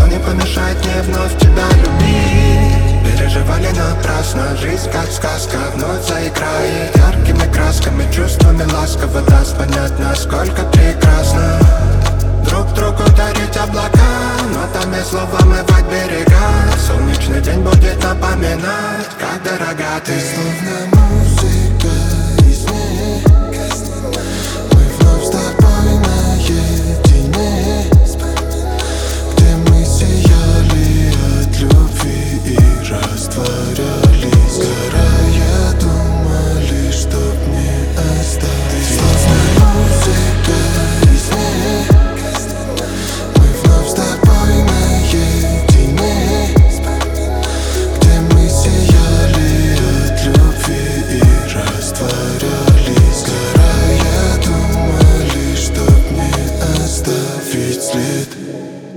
Ничто не помешает мне вновь тебя любить. Переживали напрасно, жизнь как сказка вновь заиграет яркими красками, чувствами ласково даст понять, насколько прекрасно друг другу дарить облака, нотами слова омывать берега. Солнечный день будет напоминать, как дорога ты. Словно музыка из сне, мы вновь с тобой наедине, где мы сияли от любви и растворялись, сгорая, думали, чтоб не остались. Словно музыка из сне, мы вновь с тобой наедине, где мы сияли от любви и растворялись, сгорая, думали, чтоб не оставить след.